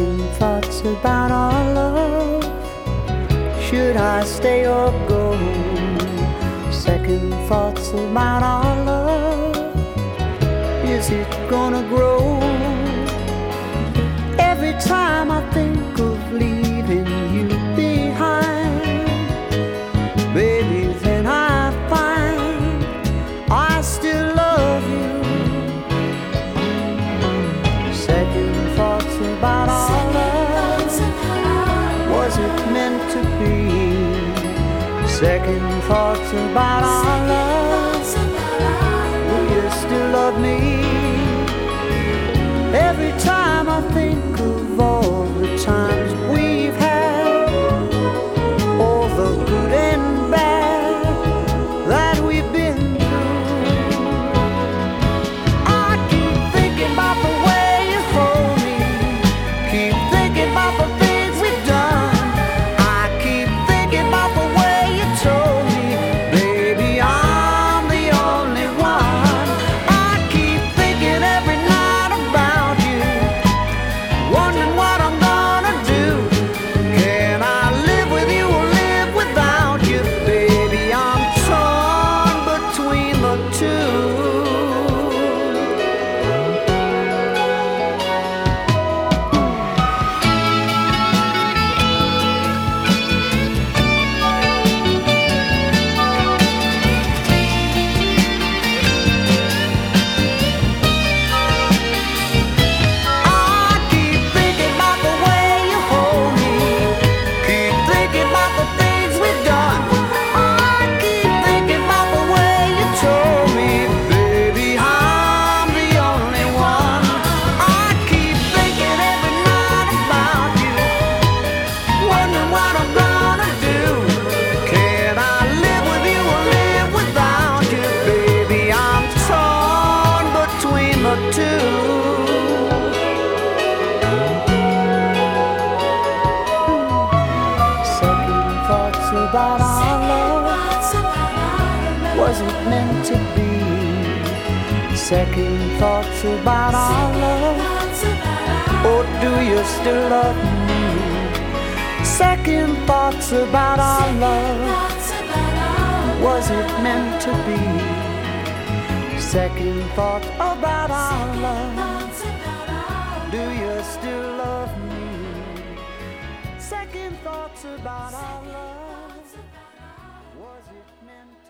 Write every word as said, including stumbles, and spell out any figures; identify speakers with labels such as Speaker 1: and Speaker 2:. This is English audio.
Speaker 1: Second thoughts about our love. Should I stay or go? Second thoughts about our love. Is it gonna grow? Every time I think of leaving you behind, baby, then I find I still love you. Second thoughts about our love. Was it meant to be? Second thoughts about our love. Will you still love me? Every time I think of all the times we've had, all the good and bad that we've been through, I keep thinking about the way you hold me, keep thinking about the things we've done. I keep thinking about the way you told me, baby, I'm the only one. I keep thinking every night about you, wondering what I'm gonna do. Can I live with you or live without you? Baby, I'm torn between the two. I keep thinking about the way you hold me, keep thinking about the things we've done. I keep thinking about the way you told me, baby, I'm the only one. I keep thinking every night about you, wondering what I'm gonna do. Can I live with you or live without you? Baby, I'm torn between the two. Second thoughts about our love. Was it meant to be? Second thoughts about our love. Or do you still love me? Second thoughts about our love. Was it meant to be? Second thoughts about our love. Do you still love me? Second thoughts about our love. Was it meant